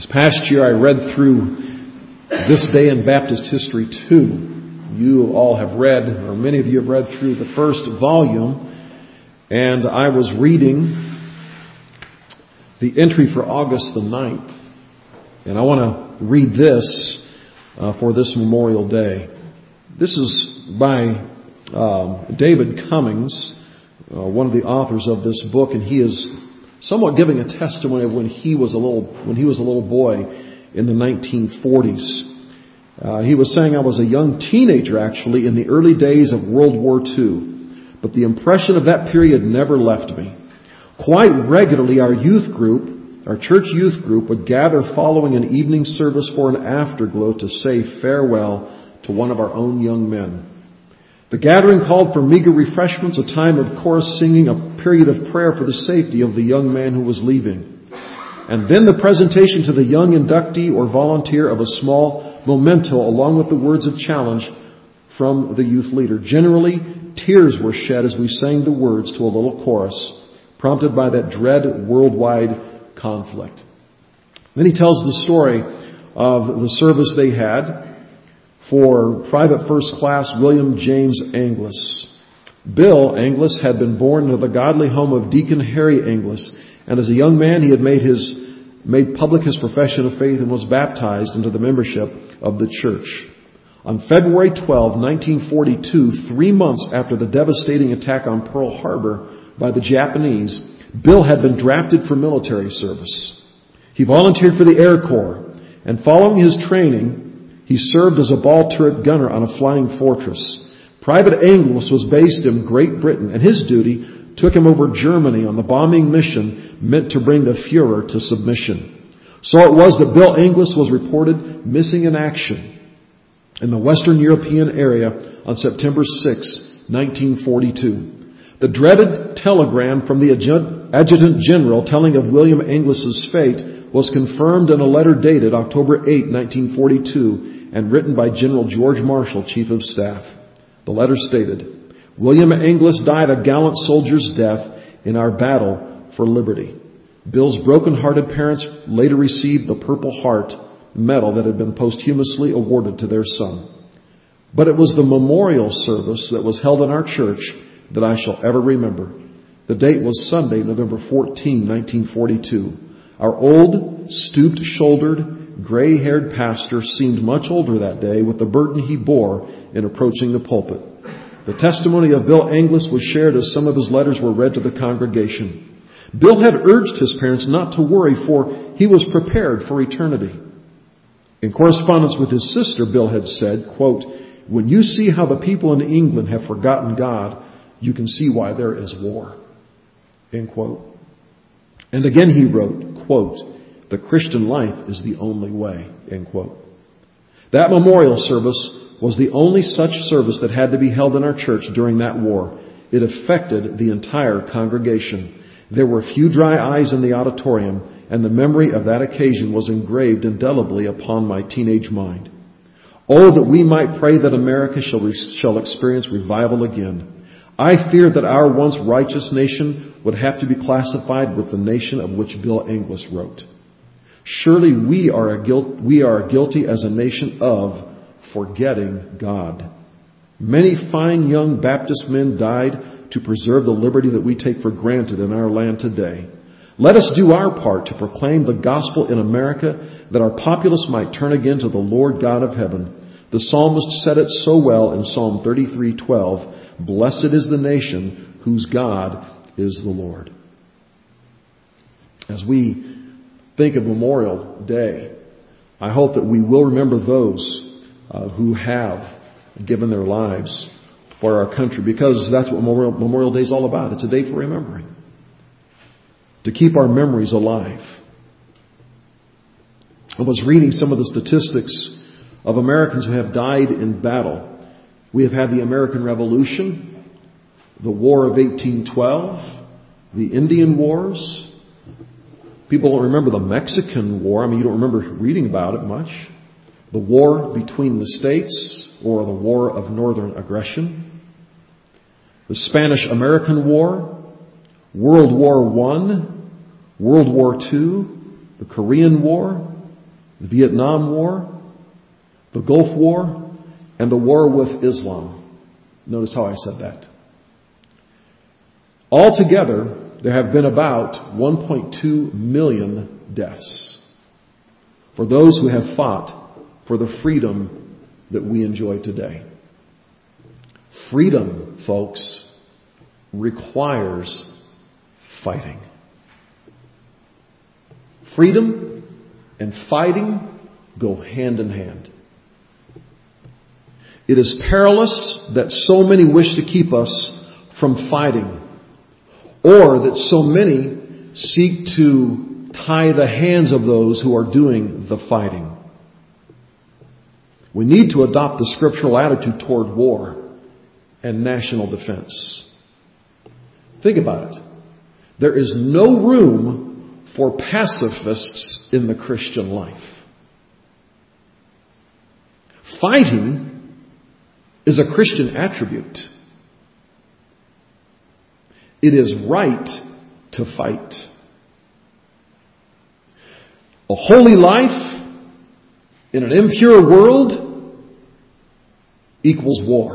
This past year I read through This Day in Baptist History 2. You all have read, or many of you have read through the first volume, and I was reading the entry for August the 9th. And I want to read this for this Memorial Day. This is by David Cummings, one of the authors of this book, and he is somewhat giving a testimony of when he was a little boy in the 1940s. He was saying, I was a young teenager actually in the early days of World War II, but the impression of that period never left me. Quite regularly our church youth group would gather following an evening service for an afterglow to say farewell to one of our own young men. The gathering called for meager refreshments, a time of chorus singing, a period of prayer for the safety of the young man who was leaving. And then the presentation to the young inductee or volunteer of a small memento along with the words of challenge from the youth leader. Generally, tears were shed as we sang the words to a little chorus, prompted by that dread worldwide conflict. Then he tells the story of the service they had for Private First Class William James Anglis. Bill Anglis had been born into the godly home of Deacon Harry Anglis, and as a young man he had made public his profession of faith and was baptized into the membership of the church. On February 12, 1942, 3 months after the devastating attack on Pearl Harbor by the Japanese, Bill had been drafted for military service. He volunteered for the Air Corps, and following his training, he served as a ball turret gunner on a flying fortress. Private Anglis was based in Great Britain, and his duty took him over Germany on the bombing mission meant to bring the Fuhrer to submission. So it was that Bill Anglis was reported missing in action in the Western European area on September 6, 1942. The dreaded telegram from the Adjutant General telling of William Anglis's fate was confirmed in a letter dated October 8, 1942, and written by General George Marshall, Chief of Staff. The letter stated, William Anglis died a gallant soldier's death in our battle for liberty. Bill's broken-hearted parents later received the Purple Heart medal that had been posthumously awarded to their son. But it was the memorial service that was held in our church that I shall ever remember. The date was Sunday, November 14, 1942. Our old, stooped-shouldered, gray-haired pastor seemed much older that day with the burden he bore in approaching the pulpit. The testimony of Bill Anglis was shared as some of his letters were read to the congregation. Bill had urged his parents not to worry, for he was prepared for eternity. In correspondence with his sister, Bill had said, quote, when you see how the people in England have forgotten God, you can see why there is war. End quote. And again he wrote, quote, the Christian life is the only way, end quote. That memorial service was the only such service that had to be held in our church during that war. It affected the entire congregation. There were few dry eyes in the auditorium, and the memory of that occasion was engraved indelibly upon my teenage mind. Oh, that we might pray that America shall experience revival again. I fear that our once righteous nation would have to be classified with the nation of which Bill Anglis wrote. Surely we are guilty as a nation of forgetting God. Many fine young Baptist men died to preserve the liberty that we take for granted in our land today. Let us do our part to proclaim the gospel in America, that our populace might turn again to the Lord God of heaven. The psalmist said it so well in Psalm 33:12, blessed is the nation whose God is the Lord. As we think of Memorial Day, I hope that we will remember those who have given their lives for our country, because that's what Memorial Day is all about. It's a day for remembering, to keep our memories alive. I was reading some of the statistics of Americans who have died in battle. We have had the American Revolution, the War of 1812, the Indian Wars. People don't remember the Mexican War. I mean, you don't remember reading about it much. The war between the states, or the War of Northern Aggression. The Spanish-American War, World War I, World War II, the Korean War, the Vietnam War, the Gulf War, and the war with Islam. Notice how I said that. Altogether, there have been about 1.2 million deaths for those who have fought for the freedom that we enjoy today. Freedom, folks, requires fighting. Freedom and fighting go hand in hand. It is perilous that so many wish to keep us from fighting, or that so many seek to tie the hands of those who are doing the fighting. We need to adopt the scriptural attitude toward war and national defense. Think about it. There is no room for pacifists in the Christian life. Fighting is a Christian attribute. It is right to fight. A holy life in an impure world equals war.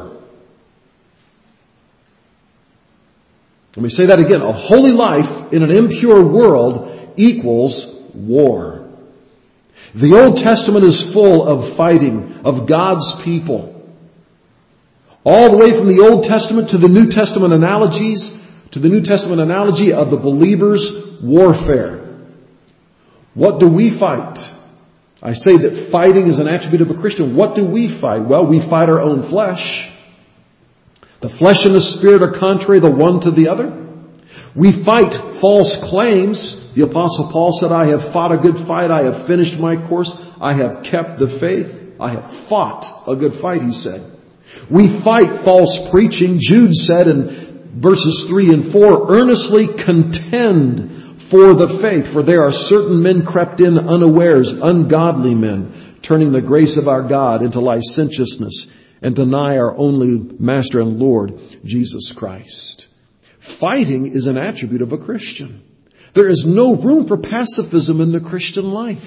Let me say that again. A holy life in an impure world equals war. The Old Testament is full of fighting of God's people. All the way from the Old Testament to the New Testament analogies, to the New Testament analogy of the believer's warfare. What do we fight? I say that fighting is an attribute of a Christian. What do we fight? Well, we fight our own flesh. The flesh and the spirit are contrary the one to the other. We fight false claims. The Apostle Paul said, I have fought a good fight. I have finished my course. I have kept the faith. I have fought a good fight, he said. We fight false preaching. Jude said in verses 3 and 4, earnestly contend for the faith, for there are certain men crept in unawares, ungodly men, turning the grace of our God into licentiousness, and deny our only Master and Lord, Jesus Christ. Fighting is an attribute of a Christian. There is no room for pacifism in the Christian life.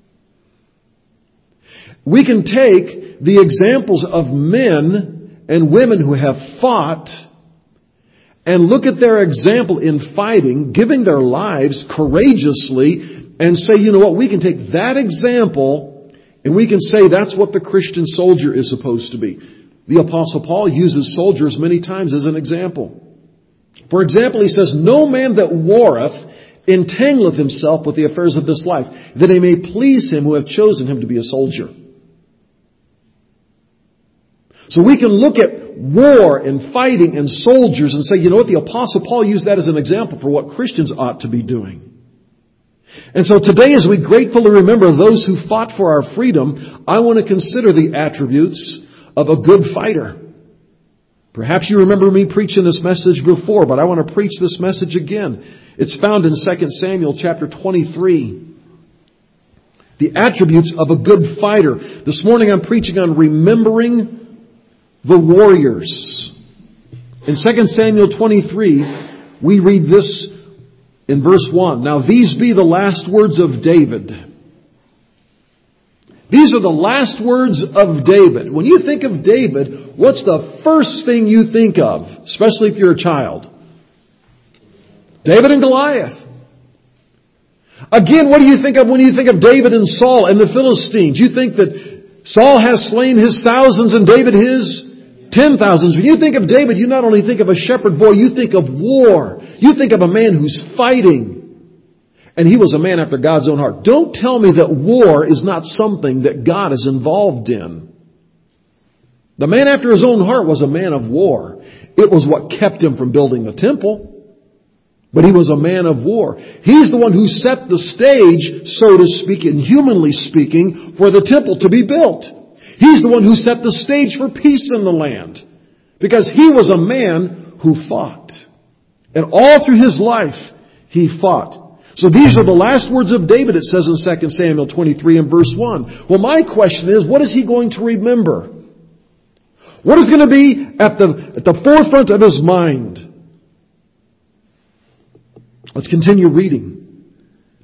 We can take the examples of men and women who have fought and look at their example in fighting, giving their lives courageously, and say, you know what, we can take that example and we can say that's what the Christian soldier is supposed to be. The Apostle Paul uses soldiers many times as an example. For example, he says, no man that warreth entangleth himself with the affairs of this life, that he may please him who hath chosen him to be a soldier. So we can look at war and fighting and soldiers and say, you know what, the Apostle Paul used that as an example for what Christians ought to be doing. And so today, as we gratefully remember those who fought for our freedom, I want to consider the attributes of a good fighter. Perhaps you remember me preaching this message before, but I want to preach this message again. It's found in 2 Samuel chapter 23. The attributes of a good fighter. This morning I'm preaching on remembering the warriors. In 2 Samuel 23, we read this in verse 1. Now these be the last words of David. These are the last words of David. When you think of David, what's the first thing you think of? Especially if you're a child. David and Goliath. Again, what do you think of when you think of David and Saul and the Philistines? You think that Saul has slain his thousands and David his 10,000s. When you think of David, you not only think of a shepherd boy, you think of war. You think of a man who's fighting. And he was a man after God's own heart. Don't tell me that war is not something that God is involved in. The man after his own heart was a man of war. It was what kept him from building the temple. But he was a man of war. He's the one who set the stage, so to speak, and humanly speaking, for the temple to be built. He's the one who set the stage for peace in the land. Because he was a man who fought. And all through his life, he fought. So these are the last words of David, it says in 2 Samuel 23 and verse 1. Well, my question is, what is he going to remember? What is going to be at the forefront of his mind? Let's continue reading.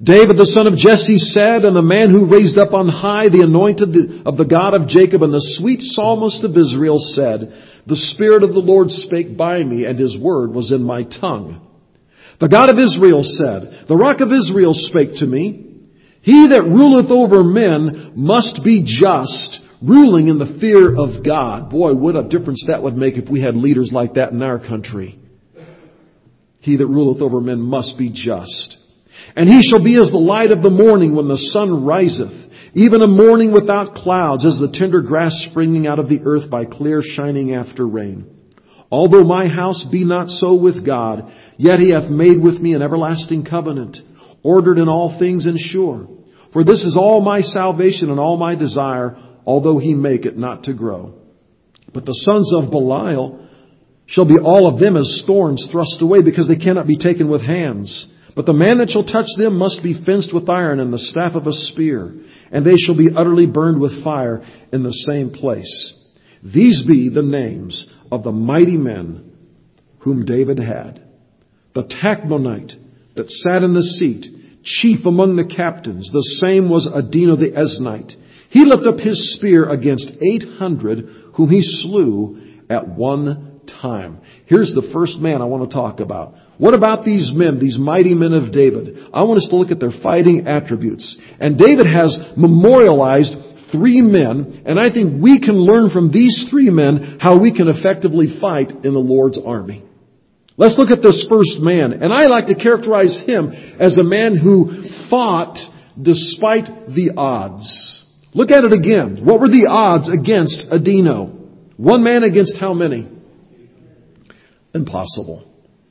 David the son of Jesse said, and the man who raised up on high the anointed of the God of Jacob and the sweet psalmist of Israel said, the Spirit of the Lord spake by me, and His word was in my tongue. The God of Israel said, the Rock of Israel spake to me, He that ruleth over men must be just, ruling in the fear of God. Boy, what a difference that would make if we had leaders like that in our country. He that ruleth over men must be just. And he shall be as the light of the morning when the sun riseth, even a morning without clouds, as the tender grass springing out of the earth by clear shining after rain. Although my house be not so with God, yet He hath made with me an everlasting covenant, ordered in all things and sure. For this is all my salvation and all my desire, although He make it not to grow. But the sons of Belial shall be all of them as thorns thrust away, because they cannot be taken with hands. But the man that shall touch them must be fenced with iron and the staff of a spear, and they shall be utterly burned with fire in the same place. These be the names of the mighty men whom David had. The Tachmonite that sat in the seat, chief among the captains, the same was Adino the Eznite. He lifted up his spear against 800 whom he slew at one time. Here's the first man I want to talk about. What about these men, these mighty men of David? I want us to look at their fighting attributes. And David has memorialized 3 men, and I think we can learn from these 3 men how we can effectively fight in the Lord's army. Let's look at this first man, and I like to characterize him as a man who fought despite the odds. Look at it again. What were the odds against Adino? 1 man against how many? Impossible.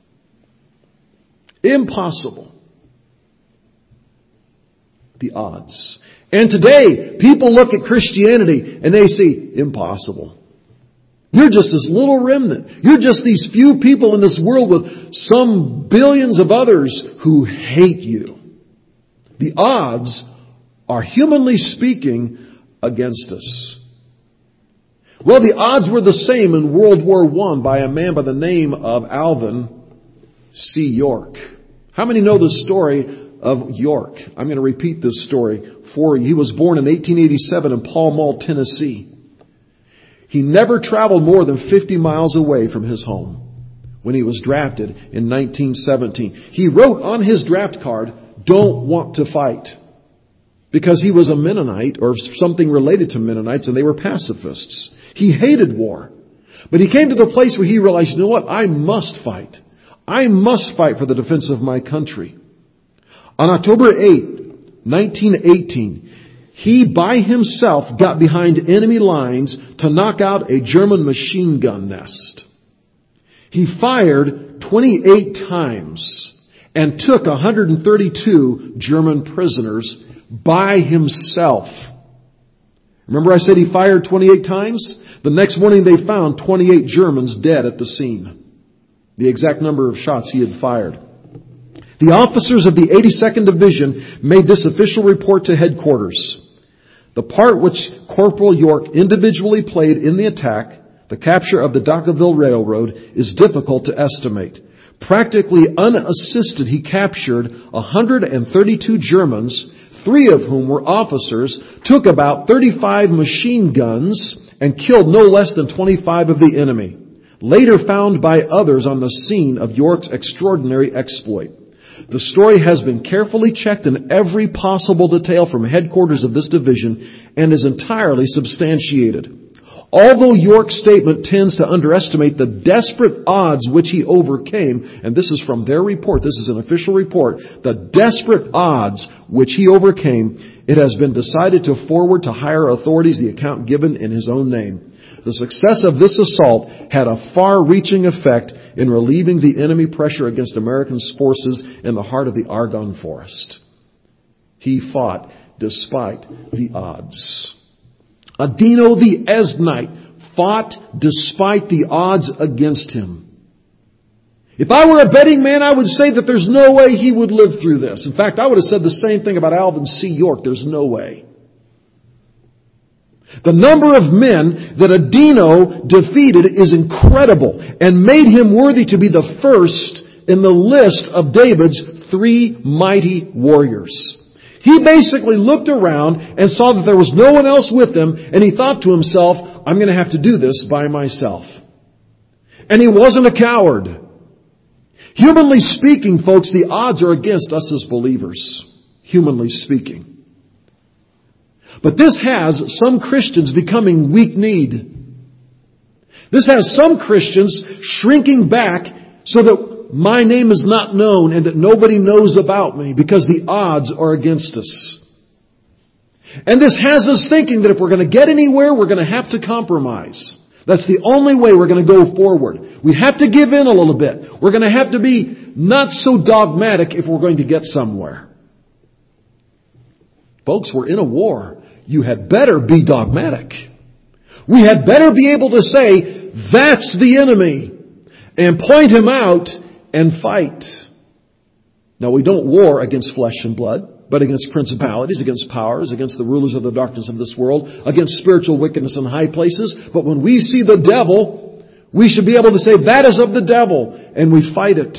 Impossible. The odds. And today, people look at Christianity and they see impossible. You're just this little remnant. You're just these few people in this world with some billions of others who hate you. The odds are, humanly speaking, against us. Well, the odds were the same in World War I by a man by the name of Alvin C. York. How many know the story of York? I'm going to repeat this story for you. He was born in 1887 in Pall Mall, Tennessee. He never traveled more than 50 miles away from his home when he was drafted in 1917. He wrote on his draft card, "Don't want to fight," because he was a Mennonite or something related to Mennonites, and they were pacifists. He hated war. But he came to the place where he realized, you know what? I must fight. I must fight for the defense of my country. On October 8, 1918, he by himself got behind enemy lines to knock out a German machine gun nest. He fired 28 times and took 132 German prisoners by himself. Remember I said he fired 28 times? The next morning they found 28 Germans dead at the scene. The exact number of shots he had fired. The officers of the 82nd Division made this official report to headquarters. The part which Corporal York individually played in the attack, the capture of the Deccanville Railroad, is difficult to estimate. Practically unassisted, he captured 132 Germans, 3 of whom were officers, took about 35 machine guns, and killed no less than 25 of the enemy, later found by others on the scene of York's extraordinary exploit. The story has been carefully checked in every possible detail from headquarters of this division and is entirely substantiated. Although York's statement tends to underestimate the desperate odds which he overcame, and this is from their report, this is an official report, the desperate odds which he overcame, it has been decided to forward to higher authorities the account given in his own name. The success of this assault had a far-reaching effect in relieving the enemy pressure against American forces in the heart of the Argonne Forest. He fought despite the odds. Adino the Eznite fought despite the odds against him. If I were a betting man, I would say that there's no way he would live through this. In fact, I would have said the same thing about Alvin C. York. There's no way. The number of men that Adino defeated is incredible and made him worthy to be the first in the list of David's 3 mighty warriors. He basically looked around and saw that there was no one else with him, and he thought to himself, I'm going to have to do this by myself. And he wasn't a coward. Humanly speaking, folks, the odds are against us as believers. Humanly speaking. But this has some Christians becoming weak-kneed. This has some Christians shrinking back so that my name is not known and that nobody knows about me because the odds are against us. And this has us thinking that if we're going to get anywhere, we're going to have to compromise. That's the only way we're going to go forward. We have to give in a little bit. We're going to have to be not so dogmatic if we're going to get somewhere. Folks, we're in a war. You had better be dogmatic. We had better be able to say, that's the enemy, and point him out and fight. Now, we don't war against flesh and blood, but against principalities, against powers, against the rulers of the darkness of this world, against spiritual wickedness in high places. But when we see the devil, we should be able to say, that is of the devil, and we fight it.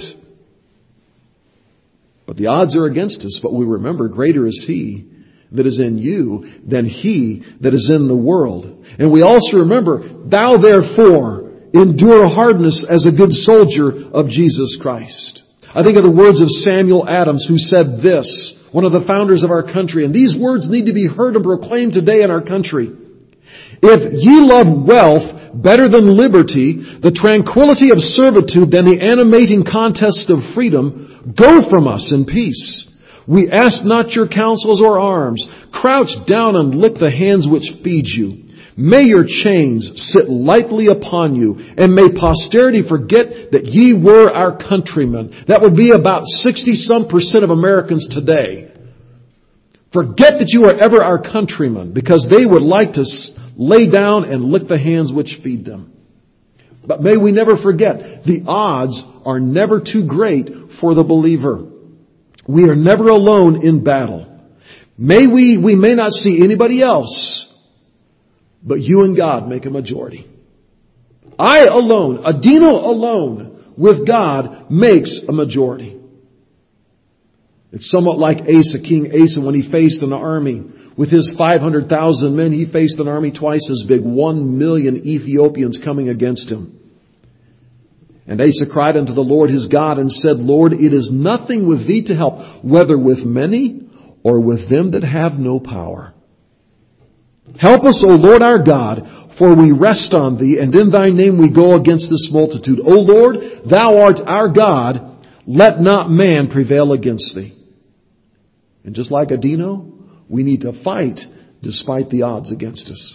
But the odds are against us, but we remember, greater is He that is in you than he that is in the world. And we also remember, thou therefore endure hardness as a good soldier of Jesus Christ. I think of the words of Samuel Adams, who said this, one of the founders of our country, and these words need to be heard and proclaimed today in our country. If ye love wealth better than liberty, the tranquility of servitude than the animating contest of freedom, go from us in peace. We ask not your counsels or arms. Crouch down and lick the hands which feed you. May your chains sit lightly upon you, and may posterity forget that ye were our countrymen. That would be about 60-some% of Americans today. Forget that you are ever our countrymen, because they would like to lay down and lick the hands which feed them. But may we never forget, the odds are never too great for the believer. We are never alone in battle. We may not see anybody else, but you and God make a majority. I alone, Adino alone, with God, makes a majority. It's somewhat like Asa, King Asa, when he faced an army. With his 500,000 men, he faced an army twice as big, 1 million Ethiopians coming against him. And Asa cried unto the Lord his God and said, Lord, it is nothing with thee to help, whether with many or with them that have no power. Help us, O Lord our God, for we rest on thee, and in thy name we go against this multitude. O Lord, thou art our God, let not man prevail against thee. And just like Adino, we need to fight despite the odds against us.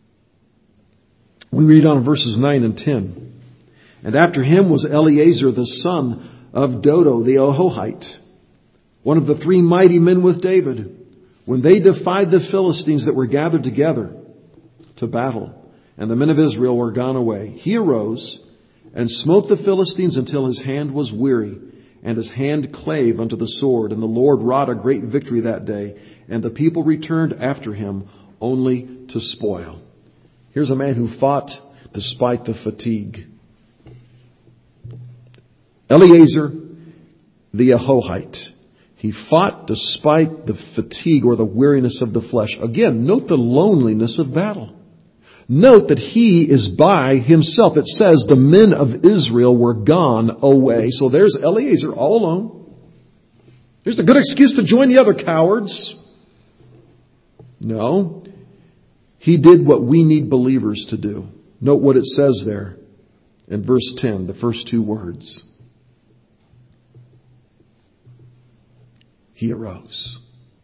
We read on verses 9 and 10. And after him was Eleazar the son of Dodo the Ahohite, one of the 3 mighty men with David, when they defied the Philistines that were gathered together to battle, and the men of Israel were gone away. He arose and smote the Philistines until his hand was weary, and his hand clave unto the sword. And the Lord wrought a great victory that day, and the people returned after him only to spoil. Here's a man who fought despite the fatigue. Eleazar the Ahohite. He fought despite the fatigue or the weariness of the flesh. Again, note the loneliness of battle. Note that he is by himself. It says the men of Israel were gone away. So there's Eleazar all alone. Here's a good excuse to join the other cowards. No. He did what we need believers to do. Note what it says there in verse 10, the first 2 words. He arose.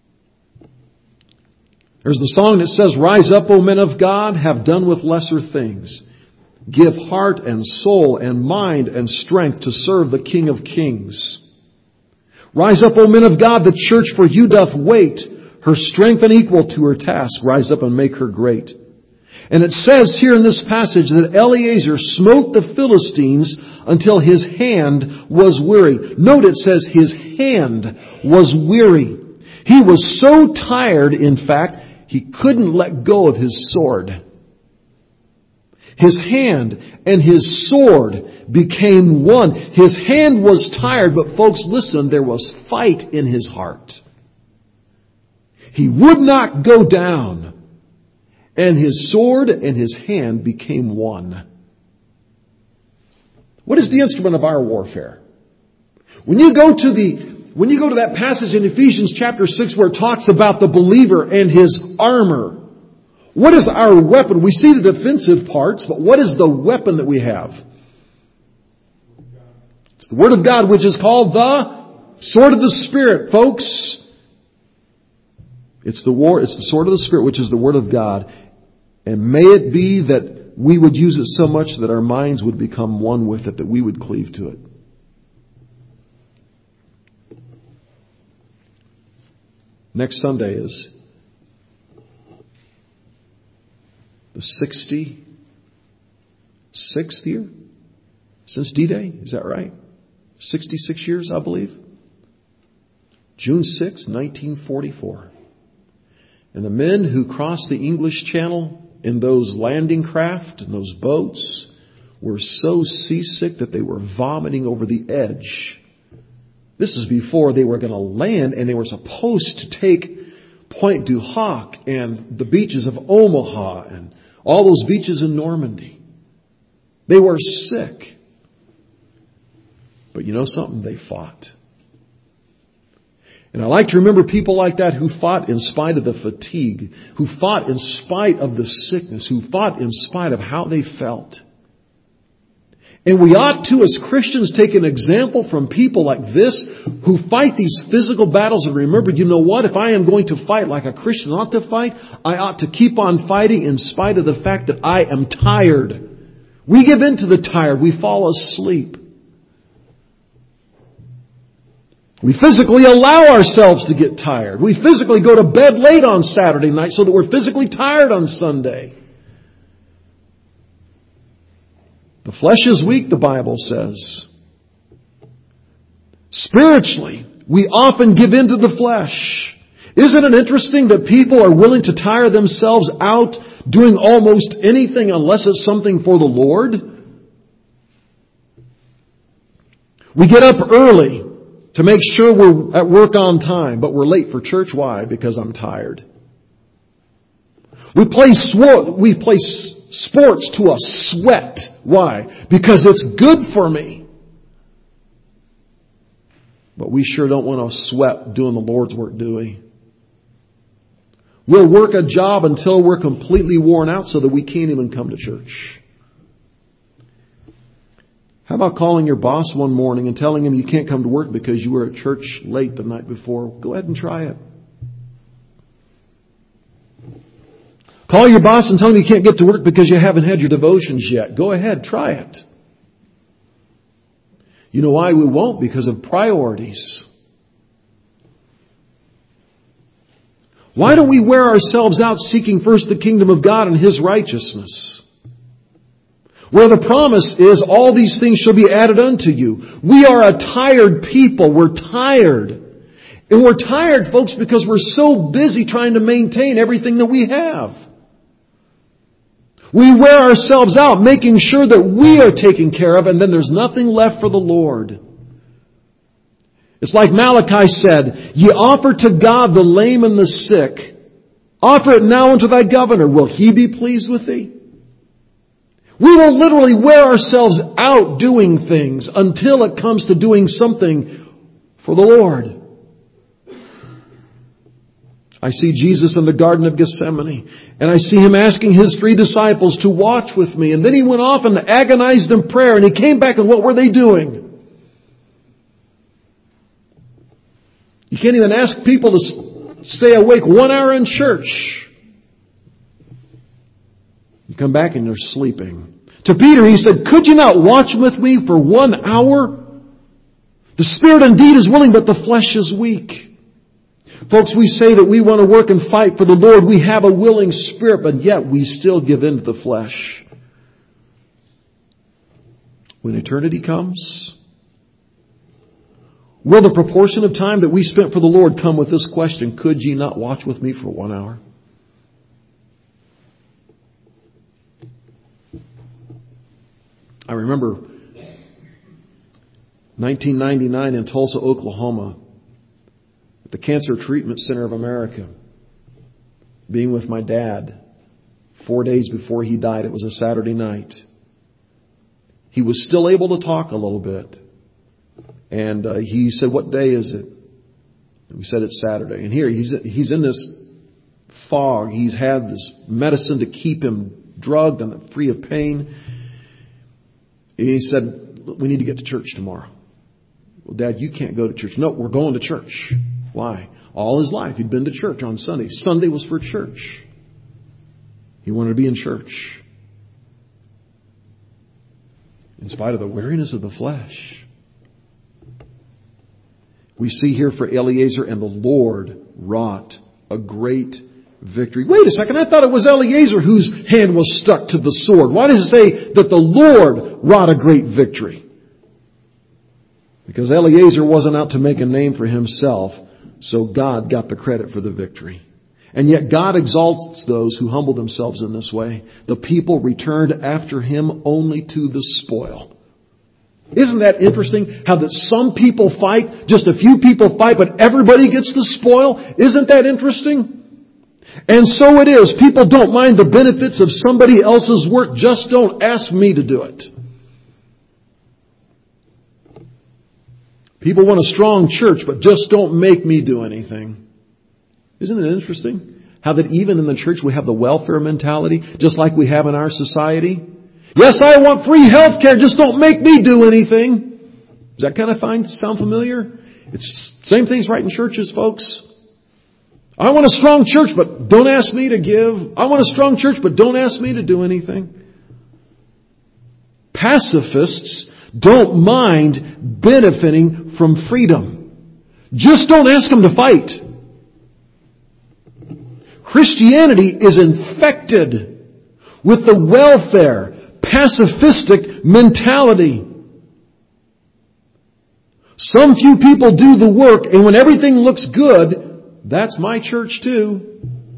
There's the song that says, Rise up, O men of God, have done with lesser things. Give heart and soul and mind and strength to serve the King of Kings. Rise up, O men of God, the church for you doth wait. Her strength unequal to her task. Rise up and make her great. And it says here in this passage that Eleazar smote the Philistines until his hand was weary. Note it says his hand was weary. He was so tired, in fact, he couldn't let go of his sword. His hand and his sword became one. His hand was tired, but folks, listen, there was fight in his heart. He would not go down, and his sword and his hand became one. What is the instrument of our warfare? When you go to that passage in Ephesians chapter 6 where it talks about the believer and his armor, what is our weapon? We see the defensive parts, but what is the weapon that we have? It's the Word of God, which is called the sword of the Spirit, folks. It's the sword of the Spirit, which is the Word of God. And may it be that we would use it so much that our minds would become one with it, that we would cleave to it. Next Sunday is the 66th year since D-Day. Is that right? 66 years, I believe. June 6, 1944. And the men who crossed the English Channel in those landing craft and those boats were so seasick that they were vomiting over the edge. This is before they were going to land, and they were supposed to take Point du Hoc and the beaches of Omaha and all those beaches in Normandy. They were sick. But you know something? They fought. And I like to remember people like that who fought in spite of the fatigue, who fought in spite of the sickness, who fought in spite of how they felt. And we ought to, as Christians, take an example from people like this who fight these physical battles and remember, you know what? If I am going to fight like a Christian ought to fight, I ought to keep on fighting in spite of the fact that I am tired. We give in to the tired. We fall asleep. We physically allow ourselves to get tired. We physically go to bed late on Saturday night so that we're physically tired on Sunday. The flesh is weak, the Bible says. Spiritually, we often give in to the flesh. Isn't it interesting that people are willing to tire themselves out doing almost anything unless it's something for the Lord? We get up early to make sure we're at work on time, but we're late for church. Why? Because I'm tired. We play sports to a sweat. Why? Because it's good for me. But we sure don't want to sweat doing the Lord's work, do we? We'll work a job until we're completely worn out so that we can't even come to church. How about calling your boss one morning and telling him you can't come to work because you were at church late the night before? Go ahead and try it. Call your boss and tell him you can't get to work because you haven't had your devotions yet. Go ahead, try it. You know why we won't? Because of priorities. Why don't we wear ourselves out seeking first the kingdom of God and His righteousness? Where the promise is, all these things shall be added unto you. We are a tired people. We're tired. And we're tired, folks, because we're so busy trying to maintain everything that we have. We wear ourselves out making sure that we are taken care of, and then there's nothing left for the Lord. It's like Malachi said, ye offer to God the lame and the sick. Offer it now unto thy governor. Will he be pleased with thee? We will literally wear ourselves out doing things until it comes to doing something for the Lord. I see Jesus in the Garden of Gethsemane, and I see Him asking His 3 disciples to watch with me. And then He went off and agonized in prayer, and He came back, and what were they doing? You can't even ask people to stay awake 1 hour in church. You come back and they're sleeping. To Peter He said, could you not watch with me for 1 hour? The spirit indeed is willing, but the flesh is weak. Folks, we say that we want to work and fight for the Lord. We have a willing spirit, but yet we still give in to the flesh. When eternity comes, will the proportion of time that we spent for the Lord come with this question, could ye not watch with me for 1 hour? I remember 1999 in Tulsa, Oklahoma, at the Cancer Treatment Center of America, being with my dad 4 days before he died. It was a Saturday night. He was still able to talk a little bit. And he said, "What day is it?" And we said, "It's Saturday." And here, he's in this fog. He's had this medicine to keep him drugged and free of pain. And he said, "We need to get to church tomorrow." "Well, Dad, you can't go to church." "No, we're going to church." Why? All his life he'd been to church on Sunday. Sunday was for church. He wanted to be in church. In spite of the weariness of the flesh. We see here for Eliezer, and the Lord wrought a great victory. Wait a second, I thought it was Eliezer whose hand was stuck to the sword. Why does it say that the Lord wrought a great victory? Because Eliezer wasn't out to make a name for himself, so God got the credit for the victory. And yet God exalts those who humble themselves in this way. The people returned after him only to the spoil. Isn't that interesting? How that some people fight, just a few people fight, but everybody gets the spoil? Isn't that interesting? And so it is. People don't mind the benefits of somebody else's work. Just don't ask me to do it. People want a strong church, but just don't make me do anything. Isn't it interesting? How that even in the church we have the welfare mentality, just like we have in our society. Yes, I want free health care, just don't make me do anything. Does that kind of sound familiar? It's same things right in churches, folks. I want a strong church, but don't ask me to give. I want a strong church, but don't ask me to do anything. Pacifists don't mind benefiting from freedom. Just don't ask them to fight. Christianity is infected with the welfare, pacifistic mentality. Some few people do the work, and when everything looks good, that's my church too.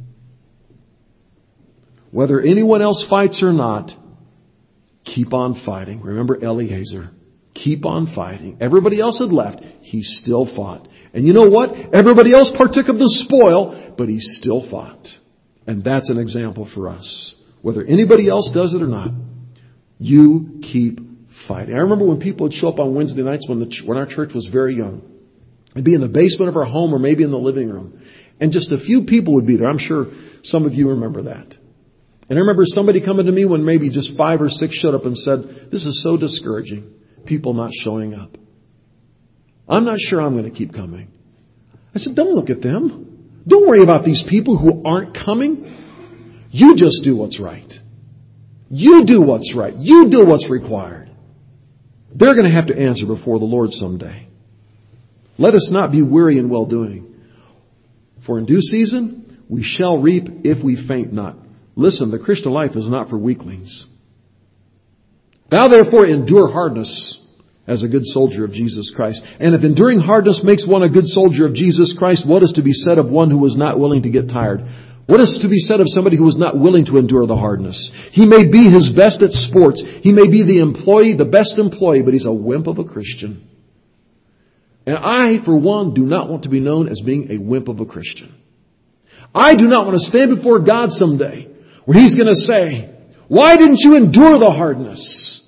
Whether anyone else fights or not, keep on fighting. Remember Eliezer. Keep on fighting. Everybody else had left. He still fought. And you know what? Everybody else partook of the spoil, but he still fought. And that's an example for us. Whether anybody else does it or not, you keep fighting. I remember when people would show up on Wednesday nights when our church was very young. It'd be in the basement of our home or maybe in the living room. And just a few people would be there. I'm sure some of you remember that. And I remember somebody coming to me when maybe just 5 or 6 showed up and said, "This is so discouraging. People not showing up. I'm not sure I'm going to keep coming." I said, "Don't look at them. Don't worry about these people who aren't coming. You just do what's right. You do what's right. You do what's required. They're going to have to answer before the Lord someday. Let us not be weary in well-doing. For in due season we shall reap if we faint not." Listen, the Christian life is not for weaklings. "Thou therefore endure hardness as a good soldier of Jesus Christ." And if enduring hardness makes one a good soldier of Jesus Christ, what is to be said of one who is not willing to get tired? What is to be said of somebody who is not willing to endure the hardness? He may be his best at sports. He may be the best employee, but he's a wimp of a Christian. And I, for one, do not want to be known as being a wimp of a Christian. I do not want to stand before God someday where He's going to say, "Why didn't you endure the hardness?"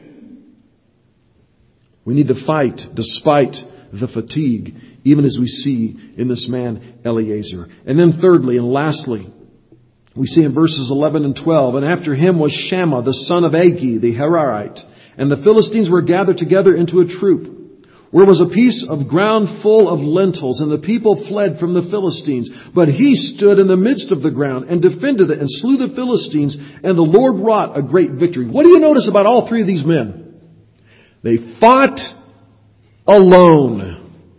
We need to fight despite the fatigue, even as we see in this man Eliezer. And then thirdly and lastly, we see in verses 11 and 12, "And after him was Shammah, the son of Agi, the Hararite. And the Philistines were gathered together into a troop, where was a piece of ground full of lentils, and the people fled from the Philistines. But he stood in the midst of the ground and defended it and slew the Philistines, and the Lord wrought a great victory." What do you notice about all three of these men? They fought alone.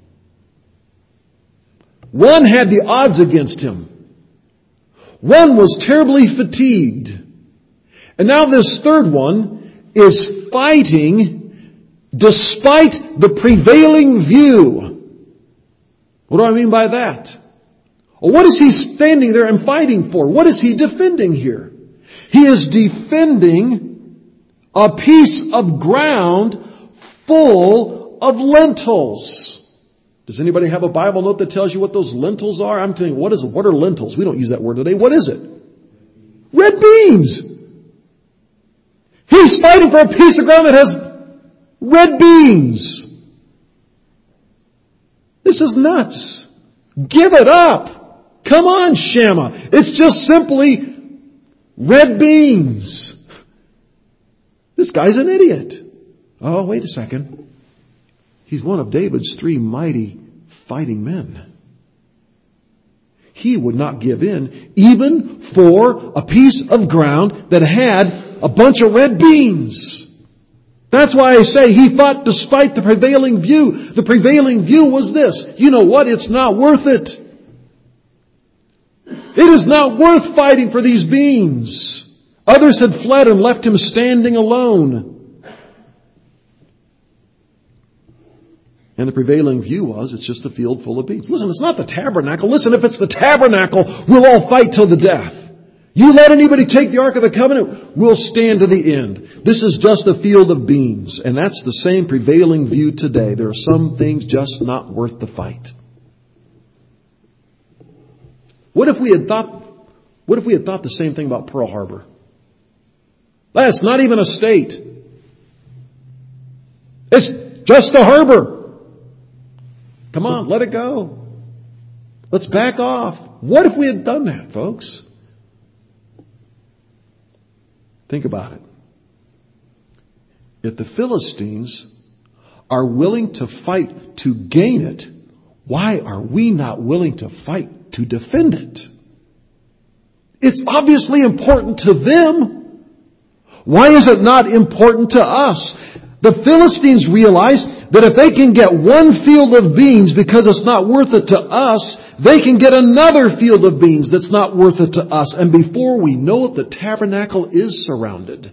One had the odds against him. One was terribly fatigued. And now this third one is fighting despite the prevailing view. What do I mean by that? Well, what is he standing there and fighting for? What is he defending here? He is defending a piece of ground full of lentils. Does anybody have a Bible note that tells you what those lentils are? I'm telling you, what are lentils? We don't use that word today. What is it? Red beans. He's fighting for a piece of ground that has red beans. This is nuts. Give it up. Come on, Shammah. It's just simply red beans. This guy's an idiot. Oh, wait a second. He's one of David's 3 mighty fighting men. He would not give in even for a piece of ground that had a bunch of red beans. That's why I say he fought despite the prevailing view. The prevailing view was this. You know what? It's not worth it. It is not worth fighting for these beans. Others had fled and left him standing alone. And the prevailing view was, it's just a field full of beans. Listen, it's not the tabernacle. Listen, if it's the tabernacle, we'll all fight till the death. You let anybody take the Ark of the Covenant, we'll stand to the end. This is just a field of beans. And that's the same prevailing view today. There are some things just not worth the fight. What if we had thought the same thing about Pearl Harbor? That's not even a state. It's just a harbor. Come on, let it go. Let's back off. What if we had done that, folks? Think about it. If the Philistines are willing to fight to gain it, why are we not willing to fight to defend it? It's obviously important to them. Why is it not important to us? The Philistines realize that if they can get one field of beans because it's not worth it to us, they can get another field of beans that's not worth it to us. And before we know it, the tabernacle is surrounded.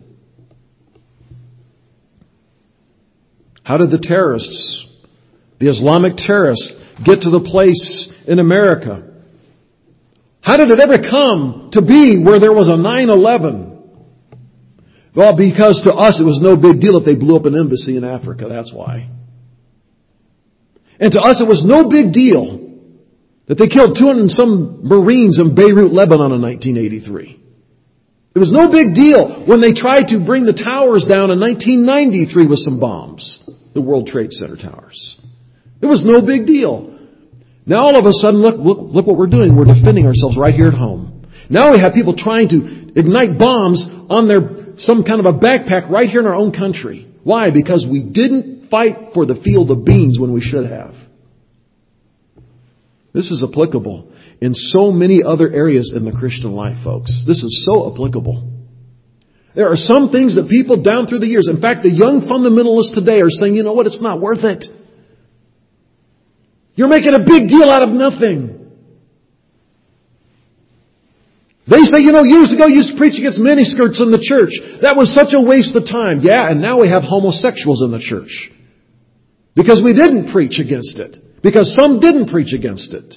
How did the terrorists, the Islamic terrorists, get to the place in America? How did it ever come to be where there was a 9/11? Well, because to us it was no big deal if they blew up an embassy in Africa. That's why. And to us it was no big deal that they killed 200 and some Marines in Beirut, Lebanon in 1983. It was no big deal when they tried to bring the towers down in 1993 with some bombs. The World Trade Center towers. It was no big deal. Now all of a sudden, look what we're doing. We're defending ourselves right here at home. Now we have people trying to ignite bombs on some kind of a backpack right here in our own country. Why? Because we didn't fight for the field of beans when we should have. This is applicable in so many other areas in the Christian life, folks. This is so applicable. There are some things that people down through the years, in fact, the young fundamentalists today are saying, you know what, it's not worth it. You're making a big deal out of nothing. They say, years ago you used to preach against miniskirts in the church. That was such a waste of time. Yeah, and now we have homosexuals in the church. Because we didn't preach against it. Because some didn't preach against it.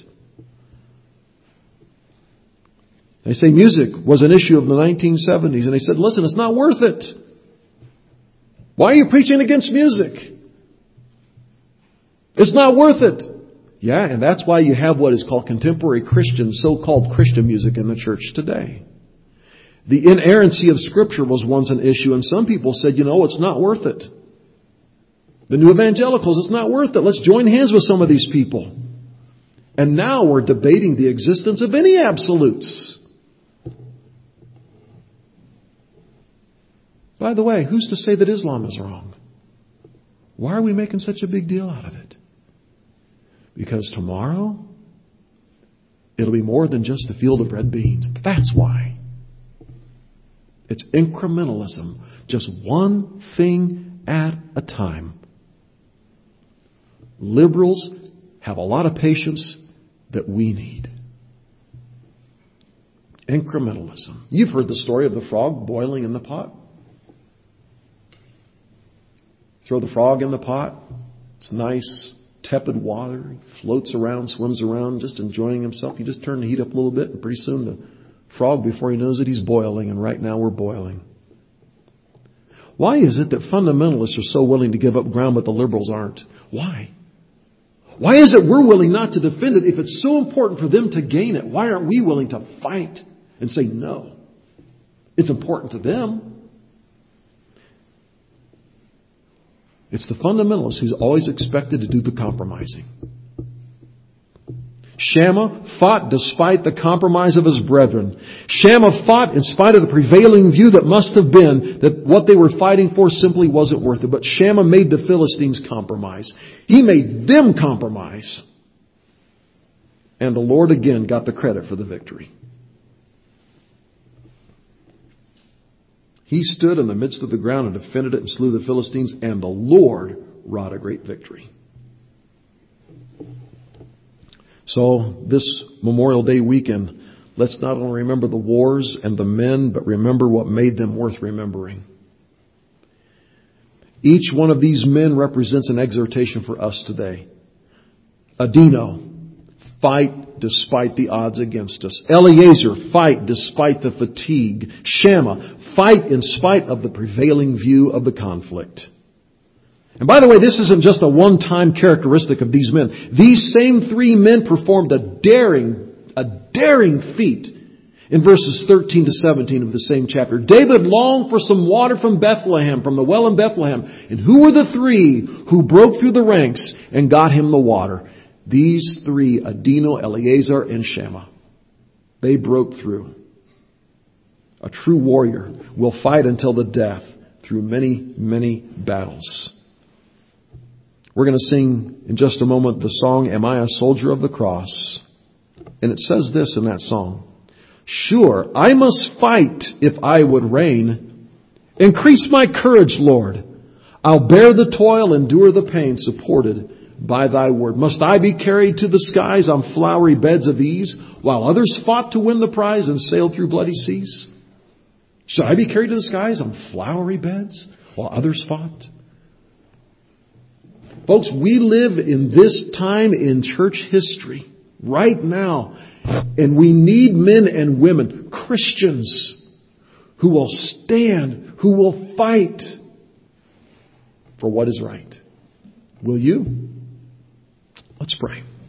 They say music was an issue of the 1970s. And they said, listen, it's not worth it. Why are you preaching against music? It's not worth it. Yeah, and that's why you have what is called contemporary Christian, so-called Christian music in the church today. The inerrancy of Scripture was once an issue, and some people said, it's not worth it. The new evangelicals, it's not worth it. Let's join hands with some of these people. And now we're debating the existence of any absolutes. By the way, who's to say that Islam is wrong? Why are we making such a big deal out of it? Because tomorrow, it'll be more than just the field of red beans. That's why. It's incrementalism. Just one thing at a time. Liberals have a lot of patience that we need. Incrementalism. You've heard the story of the frog boiling in the pot. Throw the frog in the pot. It's nice, tepid water. He floats around, swims around, just enjoying himself. You just turn the heat up a little bit, and pretty soon the frog, before he knows it, he's boiling. And right now we're boiling. Why is it that fundamentalists are so willing to give up ground but the liberals aren't? Why? Why is it we're willing not to defend it if it's so important for them to gain it? Why aren't we willing to fight and say no? It's important to them. It's the fundamentalist who's always expected to do the compromising. Shammah fought despite the compromise of his brethren. Shammah fought in spite of the prevailing view that must have been that what they were fighting for simply wasn't worth it. But Shammah made the Philistines compromise. He made them compromise. And the Lord again got the credit for the victory. He stood in the midst of the ground and defended it and slew the Philistines, and the Lord wrought a great victory. So this Memorial Day weekend, let's not only remember the wars and the men, but remember what made them worth remembering. Each one of these men represents an exhortation for us today. Adino, fight despite the odds against us. Eleazar, fight despite the fatigue. Shammah, fight in spite of the prevailing view of the conflict. And by the way, this isn't just a one-time characteristic of these men. These same three men performed a daring feat in verses 13 to 17 of the same chapter. David longed for some water from Bethlehem, from the well in Bethlehem. And who were the three who broke through the ranks and got him the water? These three, Adino, Eleazar, and Shammah. They broke through. A true warrior will fight until the death through many, many battles. We're going to sing in just a moment the song, Am I a Soldier of the Cross? And it says this in that song. Sure, I must fight if I would reign. Increase my courage, Lord. I'll bear the toil, endure the pain, supported by thy word. Must I be carried to the skies on flowery beds of ease, while others fought to win the prize and sailed through bloody seas? Should I be carried to the skies on flowery beds, while others fought? Folks, we live in this time in church history right now, and we need men and women, Christians, who will stand, who will fight for what is right. Will you? Let's pray.